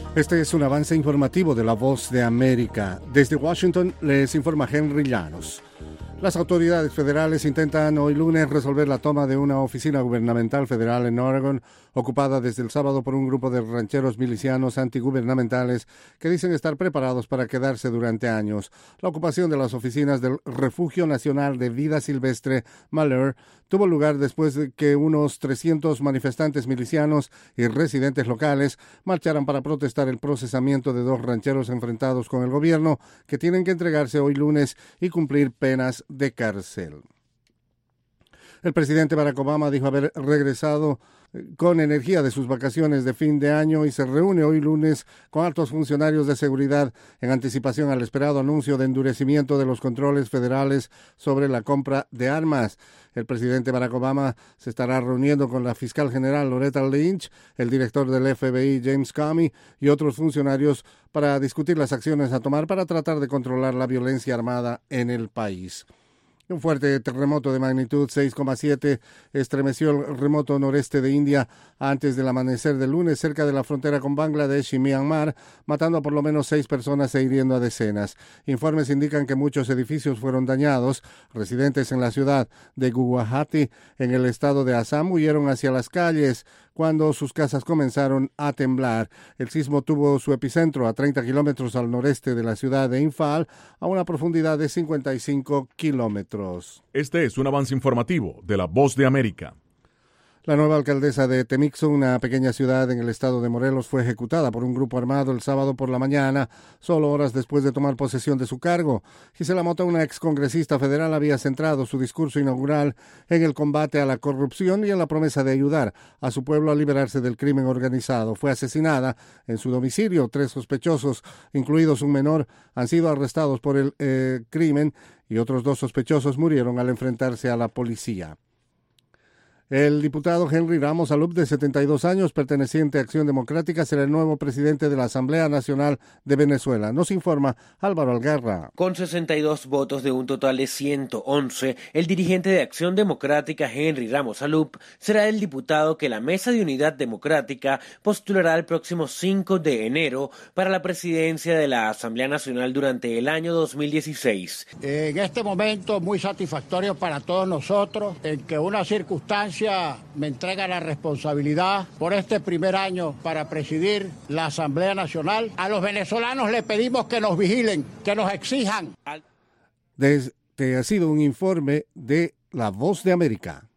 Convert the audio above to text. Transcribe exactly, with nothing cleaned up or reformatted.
Este es un avance informativo de La Voz de América. Desde Washington les informa Henry Llanos. Las autoridades federales intentan hoy lunes resolver la toma de una oficina gubernamental federal en Oregon, ocupada desde el sábado por un grupo de rancheros milicianos antigubernamentales que dicen estar preparados para quedarse durante años. La ocupación de las oficinas del Refugio Nacional de Vida Silvestre, Malheur, tuvo lugar después de que unos trescientos manifestantes milicianos y residentes locales marcharan para protestar el procesamiento de dos rancheros enfrentados con el gobierno que tienen que entregarse hoy lunes y cumplir penas de cárcel. El presidente Barack Obama dijo haber regresado con energía de sus vacaciones de fin de año y se reúne hoy lunes con altos funcionarios de seguridad en anticipación al esperado anuncio de endurecimiento de los controles federales sobre la compra de armas. El presidente Barack Obama se estará reuniendo con la fiscal general Loretta Lynch, el director del F B I James Comey y otros funcionarios para discutir las acciones a tomar para tratar de controlar la violencia armada en el país. Un fuerte terremoto de magnitud seis coma siete estremeció el remoto noreste de India antes del amanecer del lunes cerca de la frontera con Bangladesh y Myanmar, matando a por lo menos seis personas e hiriendo a decenas. Informes indican que muchos edificios fueron dañados. Residentes en la ciudad de Guwahati, en el estado de Assam, huyeron hacia las calles cuando sus casas comenzaron a temblar. El sismo tuvo su epicentro a treinta kilómetros al noreste de la ciudad de Imphal, a una profundidad de cincuenta y cinco kilómetros. Este es un avance informativo de La Voz de América. La nueva alcaldesa de Temixco, una pequeña ciudad en el estado de Morelos, fue ejecutada por un grupo armado el sábado por la mañana, solo horas después de tomar posesión de su cargo. Gisela Mota, una excongresista federal, había centrado su discurso inaugural en el combate a la corrupción y en la promesa de ayudar a su pueblo a liberarse del crimen organizado. Fue asesinada en su domicilio. Tres sospechosos, incluidos un menor, han sido arrestados por el eh, crimen y otros dos sospechosos murieron al enfrentarse a la policía. El diputado Henry Ramos Alup, de setenta y dos años, perteneciente a Acción Democrática, será el nuevo presidente de la Asamblea Nacional de Venezuela. Nos informa Álvaro Algarra. Con sesenta y dos votos de un total de ciento once, el dirigente de Acción Democrática, Henry Ramos Alup, será el diputado que la Mesa de Unidad Democrática postulará el próximo cinco de enero para la presidencia de la Asamblea Nacional durante el año dos mil dieciséis. En este momento muy satisfactorio para todos nosotros, en que una circunstancia me entrega la responsabilidad por este primer año para presidir la Asamblea Nacional. A los venezolanos le pedimos que nos vigilen, que nos exijan. Este ha sido un informe de La Voz de América.